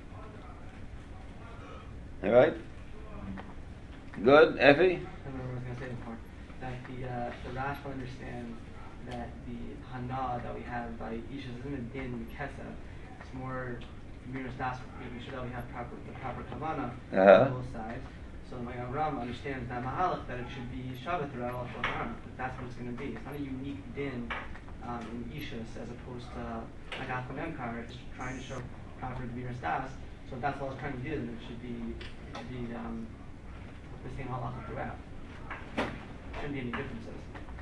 All right, good, Effie. I remember what I was going to say before. That the uh, the Rashba understands that the hana that we have by Isha isn't a din kesef. It's more miras das, making sure that we have proper the proper kavana Uh-huh. on both sides. So the Magen Avraham understands that mahalach that it should be Shabbat throughout all Shulchan. That's what it's going to be. It's not a unique din um, in Ishus as opposed to like Achon Emkar. It's trying to show proper miras das. So if that's what it's trying to do, then it should be it should be um, the same halacha throughout. Shouldn't be any differences.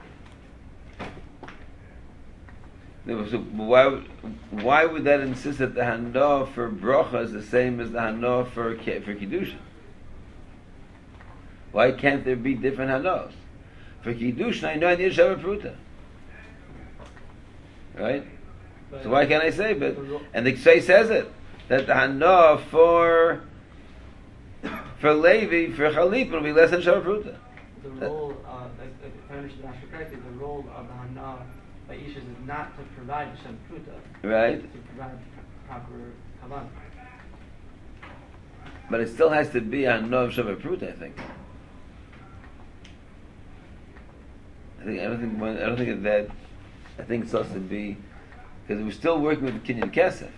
No, so why would- why would that insist that the hana for bracha is the same as the hana for ki- for kiddushin? Why can't there be different hanos? For kiddushin, I know I need a Shabbat pruta, right? So why can't I say but? And the Ksei says it that the hana for for Levi for Chalip will be less than Shabbat pruta. The role, uh, if if I understood Rashi correctly, the role of the hana by Ishus is not to provide Shem Pruta, Right. to provide pr- proper kavan. But it still has to be a hana of Shabbat pruta, I think. I think I don't think one, I don't think that I think it's supposed to be because we're still working with the Kinyan Kesef.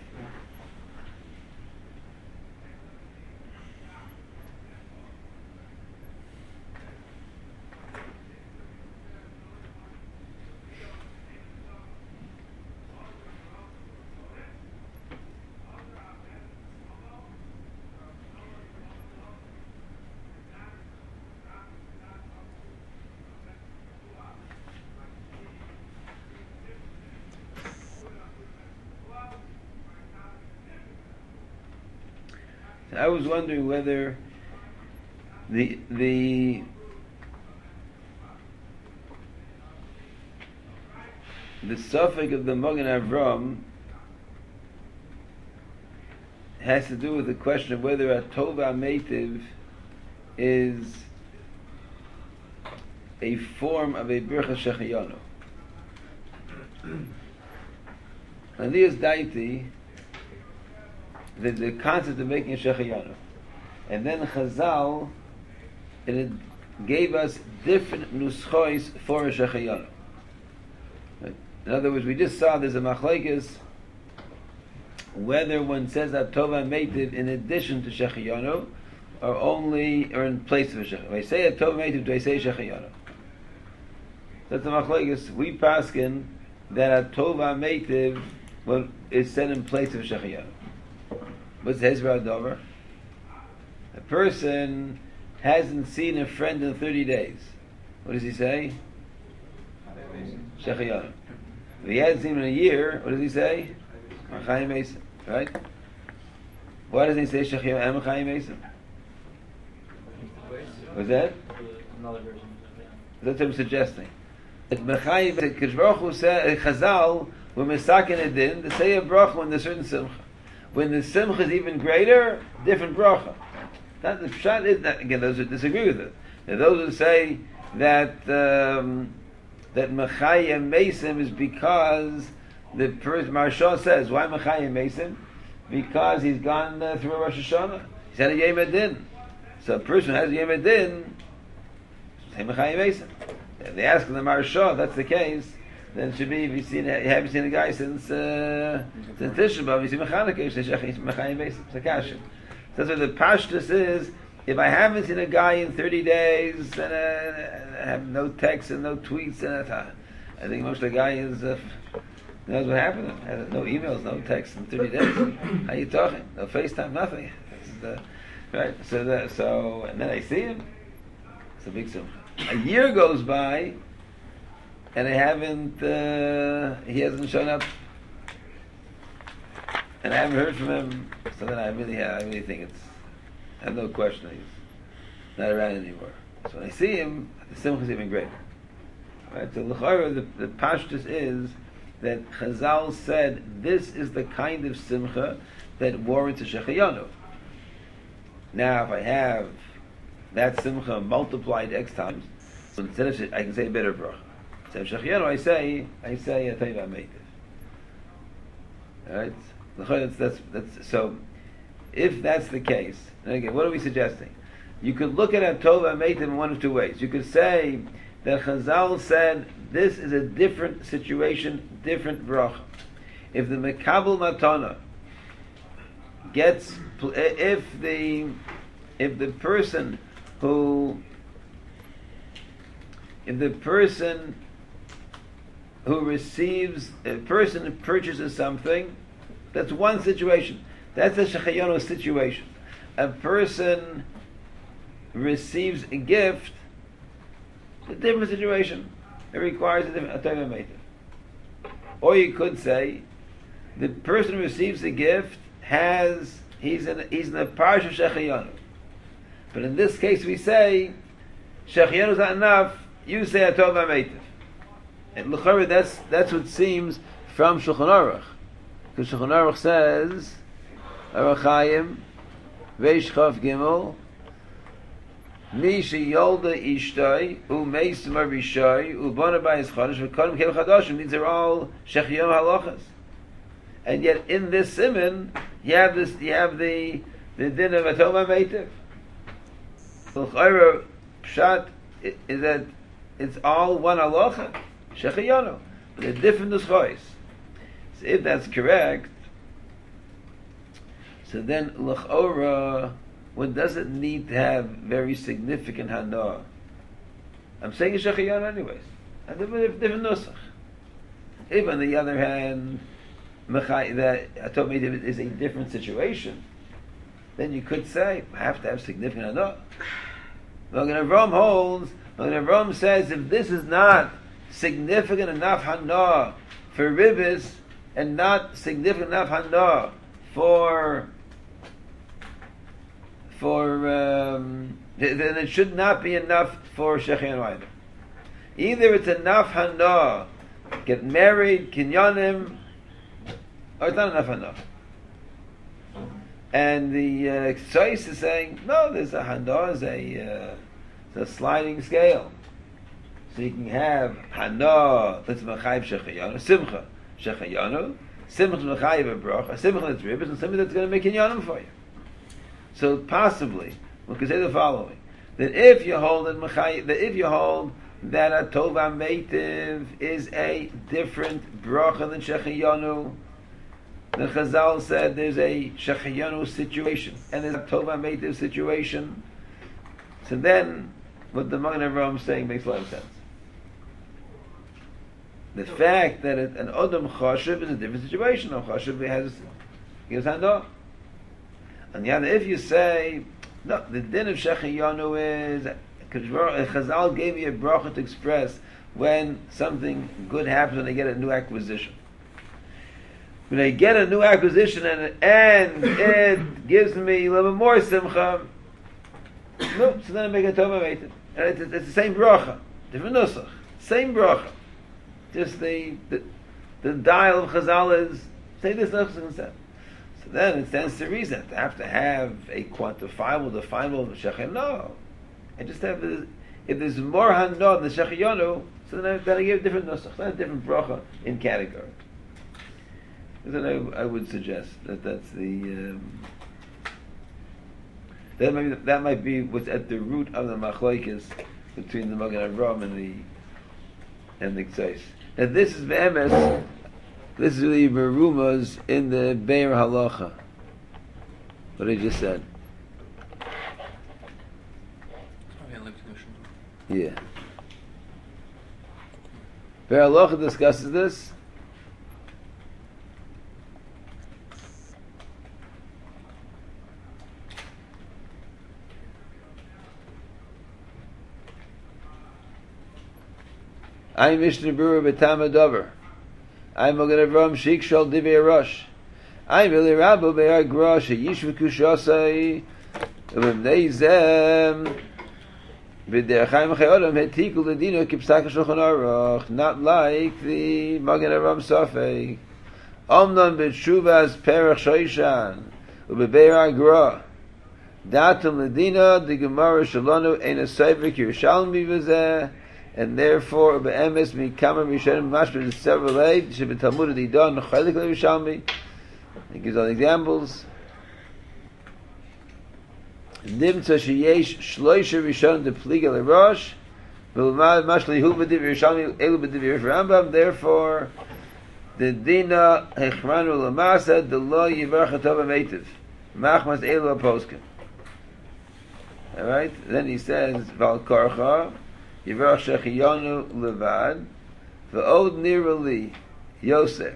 I was wondering whether the the the suffix of the Magen Avram has to do with the question of whether a Tova Meitiv is a form of a Bircha Shechayanu. And this daiti the, the concept of making a Shechayanu. And then Chazal, and it gave us different nuschos for a Shechayanu. Right? In other words, we just saw there's a machlekes whether one says that Tova Meitiv in addition to Shechayanu or only or in place of a Shechayanu. If I say a Tova Meitiv, do I say Shechayanu? That's the machlekes. We paskin that a Tova Meitiv well, is said in place of a Shechayanu. What's Hezra Dover? A person hasn't seen a friend in thirty days. What does he say? Shechayanu. If he hasn't seen him in a year, what does he say? Chayim Mesim. Right? Why doesn't he say Shechayanu and Chayim Mesim? What's that? Another version. That's what I'm suggesting. If Mechayim, Kish Baruch Hu said, Chazal, when Mesakin Edin, they say a bracha when there's certain simcha. When the simcha is even greater, different bracha. That the pshat is that again. Those who disagree with it. Now, those who say that um, that Mechayim Mesim is because the first Maharsha says why Mechayim Mesim? Because he's gone uh, through Rosh Hashanah. He's had a Yom Adin. So a person who has a Yom Adin, say Mechayim Mesim. If they ask the Maharsha, if that's the case, then it should be, if you seen, you haven't seen a guy since uh, since Tisha B'Av, you see Mechaneke, you say Mechayim Mesim. It's a kasha. So that's what the pashtus is. If I haven't seen a guy in thirty days, and uh, I have no texts and no tweets, and uh, I think most of the guy is uh, knows what happened. Has no emails, no texts in thirty days. How you talking? No FaceTime, nothing. The, right. So that, so and then I see him. It's a big simcha. A year goes by, and I haven't. Uh, he hasn't shown up, and I haven't heard from him. So then I really, have, I really think it's. I have no question he's not around anymore. So when I see him, the simcha is even greater. Right? So l'chayra, the, the pashtus is that Chazal said this is the kind of simcha that warrants a shechayanu. Now, if I have that simcha multiplied x times, so instead of I can say a better bracha. Instead of shechayanu, I say I say a taiva meitiv. All right. L'chayra, that's, that's that's so. If that's the case, and again, what are we suggesting? You could look at a Tova Meitim in one of two ways. You could say that Chazal said this is a different situation, different bracha. If the Mekabel Matana gets, if the if the person who if the person who receives a person who purchases something, that's one situation. That's a shechayonu situation. A person receives a gift, it's a different situation. It requires a different a taiva meitiv. Or you could say, the person who receives a gift has he's in he's in a parsha shechayonu. But in this case, we say shechayonu is not enough. You say a taiva meitiv. And l'chara, that's that's what seems from Shulchan Aruch, because Shulchan Aruch says. Arachayim, Reish Chav Gimel, Mi Sheyolda Ishtay, U Meis Marishay, U Bona Bayis Chodesh, V'Kodem Kel Chadashim. These are all Shechiyom halachas. And yet in this siman, you have this, you have the the din of Atoma Meitiv. L'chayra Pshat is that it's all one halacha, Shechiyono, but they're different nuschos. So if that's correct, so then, l'chora, one doesn't need to have very significant hana. I'm saying a shechayon anyways. A different, different nusach. If on the other hand, that Atom is a different situation, then you could say, I have to have significant hana. Magen Avraham holds, Magen Avraham says, if this is not significant enough hana for ribis, and not significant enough hana for for um, then it should not be enough for Shechianu either. Either it's enough hana, get married, kinyanim, or it's not enough hana. And the uh, Tzais is saying, no, there's a hana, is a, uh, it's a sliding scale. So you can have hana, that's mechayiv Shechianu, simcha Shechianu, simcha mechayiv a bracha, simcha that's ribbis, and simcha that's going to make kinyanim for you. So possibly, we could say the following: that if you hold that, that if you hold that a tova meitiv is a different bracha than shechayonu, the Chazal said there's a shechayonu situation and there's a tova meitiv situation. So then, what the Magen Avraham is saying makes a lot of sense. The fact that it, an odom chashiv is a different situation. No chashiv has gives hana. And yet, if you say, no, the din of Shechayanu is, Chazal gave you a bracha to express when something good happens when they get a new acquisition. When they get a new acquisition and, and it gives me a little bit more simcha, no, so then I make a tova meitiv. And it's, it's the same bracha, different nusach, same bracha. Just the, the, the dial of Chazal is, say this nusach instead. So then it stands to reason to have to have a quantifiable, definable Shechino. I just have this, if there's more Hano than the Shechiyonu, so then I, then I give a different nusach, not a different bracha in category. Then I, I would suggest that that's the um, that might be, that might be what's at the root of the machlokes between the Magen Avraham and the and the Ksais. Now this is be'emes, this is really merumas in the Be'er Halacha. What I just said. Yeah. Be'er Halacha discusses this. I'm Mishnah Berurah B'Tam Dover. I'm Magen Avraham Sheik Shal Divei Rosh. I'm Eli Rabbu Be'ar Grosh Yishv Kushasai Ubemnei Zem B'Derech Chaim Chayodam Hetikul Ledino Kipsak Shulchan Aruch. Not like the Magen Avraham Safek. Omnam B'Tshuvas Perach Shoishan Ubebe'ar Grosh. Datum Ledina the Gemara Shalonu Ein Asayvik Yerushalmi V'Zeh. And therefore, be'emes mikama rishonim mashma several aid shebet Talmud Didon chaylik le'Yerushalmi. He gives all the examples. Nimtza sheyesh shloisha rishonim depliga le'rosh v'l'mad mashli hu b'div Yerushalmi elu b'div Rambam. Therefore, the dina hechranu l'masa the lo yivarach atov ha'meitiv machmas elu ha'poskim. All right. Then he says val korcha. Yivarach Shechiyanu levad, v'od nirali yoser.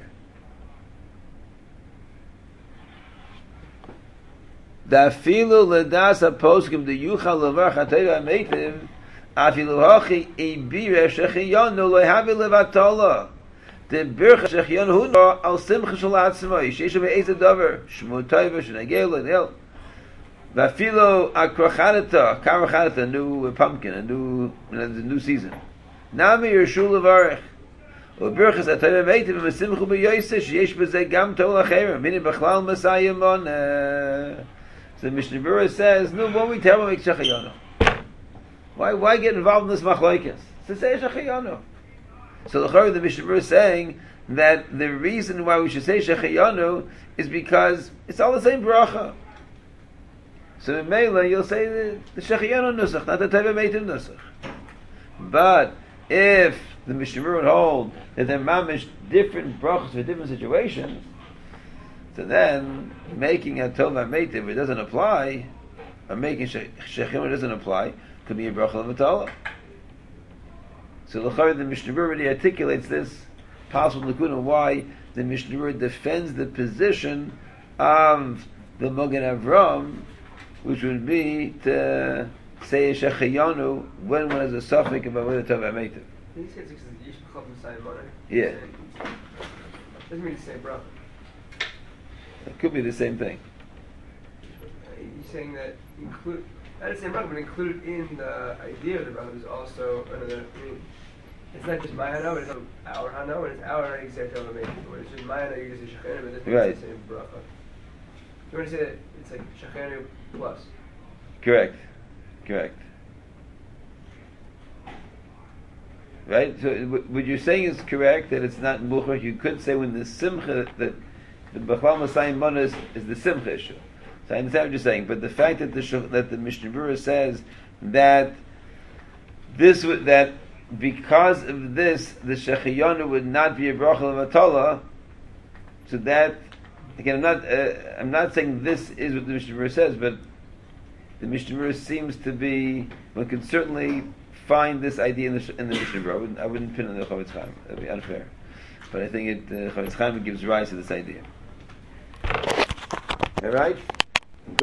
Dafilu ledas haposkim de yuchal levarach atayva meitiv, afilu hachi ibire Shechiyanu lehavi levatola. The birch Shechiyanu hu no al simcha shalatzmai sheishu ve'ez adavar shmu tayva shenagel lenel. Vafilo akrochanata, karochanata, a new pumpkin, a new, you know, a new season. Nami Yershul Levarech. Uberchas atayva meitiv v'mesimchu b'yoyse sheyesh b'zeh gam tol acherem. Mini b'chlal Messiah moneh. So the Mishnah Berurah says, no, what we tell him make Shechiyanu? Why, why get involved in this machlokes? To say Shechiyanu. So the Chorah, the Mishnah Berurah is saying that the reason why we should say Shechiyanu is because it's all the same bracha. So in Mela, you'll say the, the Shechiyanu Nusach, not the Teva Meitim Nusach. But if the Mishnah Berurah would hold that they're mamish different brachas for different situations, so then making a Tova Meitim, it doesn't apply, or making Shechiyanu doesn't apply, could be a bracha l'matala. So the Chorah, the Mishnah Berurah already articulates this possible lakuna why the Mishnah Berurah defends the position of the Magen Avraham, which would be to say Shechiyanu when one has a suffix about whether Tov HaMeitiv. He says it's Yish B'chol Messiah money. Yeah. Doesn't mean the same bracha. It could be the same thing. He's saying that include not the same bracha, but included in the idea of the bracha is also another. I mean, it's not just my hano, it's our hano, and it's our exact Tov HaMeitiv. When it's just my hano, you just say Shechiyanu, but it doesn't mean Right. it's the same bracha. You want to say that it's like Shechiyanu plus. Correct. Correct. Right? So w- what you're saying is correct, that it's not muchach. You could say when the simcha, that the B'chlal Messiah Mana is, is the simcha issue. So I understand what you're saying, but the fact that the Sh- that the Mishnah Berurah says that this would, that because of this the Shechiyanu would not be a bracha l'matala, so that again I'm not uh, I'm not saying this is what the Mishnah Berurah says, but the Mishnah Berurah seems to be, one can certainly find this idea in the, in the Mishnah Berurah. I wouldn't, I wouldn't pin it on the Chavetz Chaim. That would be unfair. But I think it, uh, Chavetz Chaim gives rise to this idea. All right?